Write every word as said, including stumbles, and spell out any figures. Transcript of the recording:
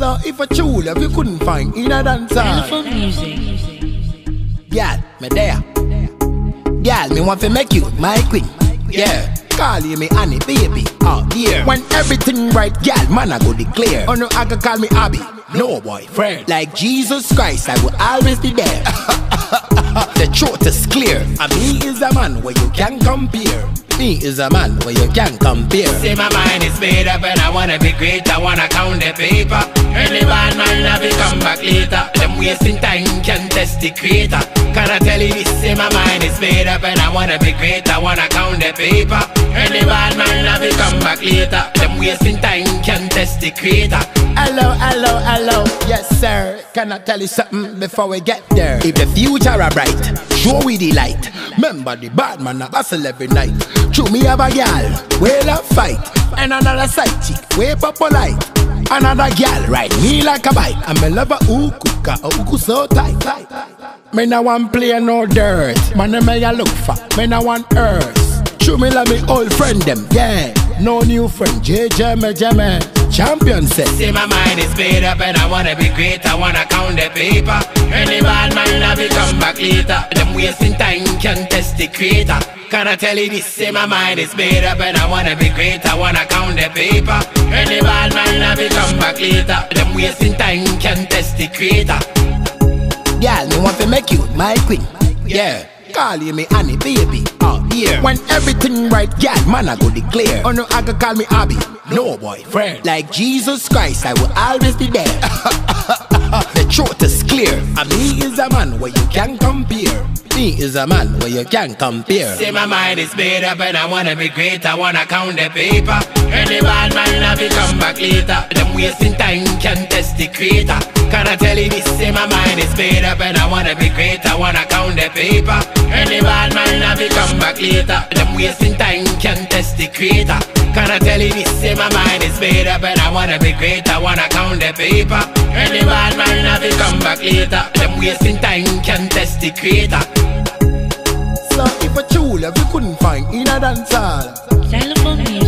So if a true love you couldn't find in a dance hall, girl, me there. Girl, me want to make you my queen. Yeah, call you me honey, baby. Oh dear. When everything right, girl, man I go declare. Oh no, I can call me Abby. No boyfriend. Like Jesus Christ, I will always be there. The truth is clear. And me is a man where you can compare. Me is a man where you can compare. Say my mind is made up and I wanna be great. I wanna count the paper. Any bad man have to come back later. Them wasting time can test the creator. Can I tell you this? Say my mind is made up and I wanna be great. I wanna count the paper. Any bad man have to come back later. Them wasting time can test the creator. Hello, hello, hello, yes sir. Can I tell you something before we get there? If the future are bright, show we the light. Remember the bad man a hustle every night. True me have a girl, we'll a fight. And another side chick, way up polite. Another girl ride me like a bike. And me love a who cook a who so tight. Me no want play no dirt. Man me a look for, me no want earth. True me love me old friend them, yeah. No new friend, J J me Jemmy. Champion said. Say my mind is made up and I wanna be great. I wanna count the paper. Any bad man have to come back later. Them wasting time can test the creator. Can I tell you this? Say my mind is made up and I wanna be great. I wanna count the paper. Any bad man have to come back later. Them wasting time can test the creator. Girl, me want to make you my queen. Yeah. Call you me honey, baby. Oh dear. When everything right, girl, man I go declare. Oh no, I can call me Abby. No boyfriend. Like Jesus Christ, I will always be there. The truth is clear. And me is a man where you can compare. Me is a man where you can compare. Say my mind is made up and I wanna be great. I wanna count the paper. Any bad man have to come back later. Them wasting time can test the creator. Can I tell you this? Say my mind is made up and I wanna be great. I wanna count the paper. Any bad man have to come back later. Them wasting time can test the creator. Can I tell you this? Say my mind is made up and I wanna be great. I wanna count the paper. Any bad man have to come back later. Them wasting time can test the creator. So if a true love you couldn't find in a dance hall,